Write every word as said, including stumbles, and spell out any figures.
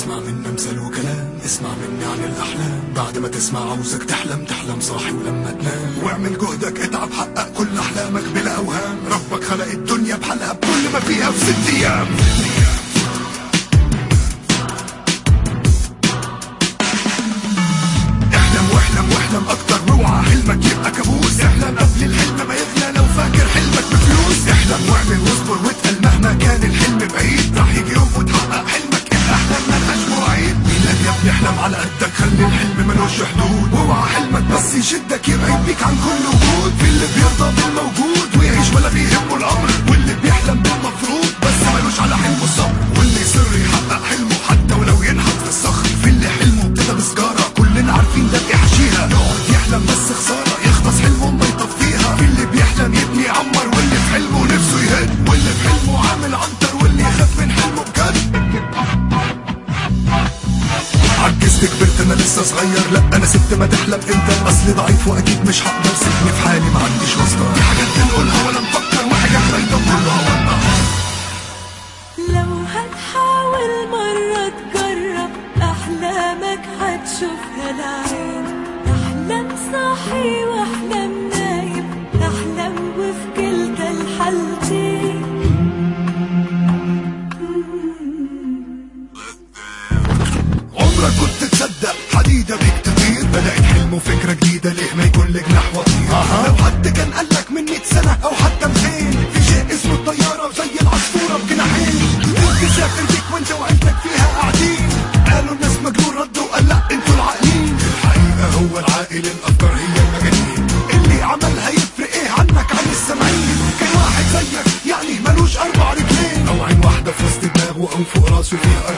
تسمع مني مثل وكلام، اسمع مني عن الأحلام. بعد ما تسمع عاوزك تحلم، تحلم صاحي ولما تنام. واعمل جهدك، اتعب، حقق كل أحلامك بلا أوهام. ربك خلق الدنيا بحالها بكل ما فيها في ست أيام. احلم واحلم واحلم أكتر، واوعى حلمك يبقى كابوس. احلم قبل الحلم ما يغلى، لو فاكر حلمك بفلوس. احلم واعمل واصبر واتقل، مهما كان الحلم بعيد راح يجي يوم وتحقق حلمك. احلم ملهاش مواعيد. مين يا ابني احلم على قدك، خلي الحلم ملوش حدود. واوعى حلمك بس يشدك يبعد بيك عن كل وجود. في اللي بيرضى بالموجود ويعيش ولا بيهمه الامر، واللي بيحلم بالمفروض بس ملوش على حلمه الصبر. واللي يصر يحقق حلمه حتى ولو ينحت في الصخر. في اللي حلمه ابتدى بسجاره كلنا عارفين ده بيحشيها. يقعد يحلم بس خساره، يخلص حلمه ما يطفيها. في اللي بيحلم يبني يعمر، واللي في حلمه نفسه يهد. واللي في حلمه عامل عنتر، واللي يخاف من حلمه بجد. عجزت كبرت انا لسه صغير، لا انا سبت ما تحلم انت. اصلي ضعيف واكيد مش هقدر، سيبني في حالي ما عنديش واسطه. دي حاجات بنقولها ولا نفكر، وحاجات باينه كلها واضحه. لو هتحاول مرة تجرب أحلامك هتشوفها العين. احلم صاحي واحلم نايم، احلم وفي كلتا الحالتين. عمرك كنت تصدق حديدة بيك تطير؟ بدأت حلم وفكرة جديدة، ليه ما يكون لك نحو طير؟ أه. لو حد كان قالك من مية سنة أو حتى ميتين، في شيء اسمه الطيارة وزي العصفورة بجناحين. تسافر بيك وانت وعيلتك فيها قاعدين. قالوا الناس مجنون، ردوا وقال لا انتوا العاقلين. الحقيقة هو العاقل، الأفكار هي المجانين. اللي عملها يفرق ايه عنك عن السامعين؟ كان واحد زيك يعني ملوش أربع رجلين، أو عين واحدة في وسط دماغه، أو فوق راسه فيها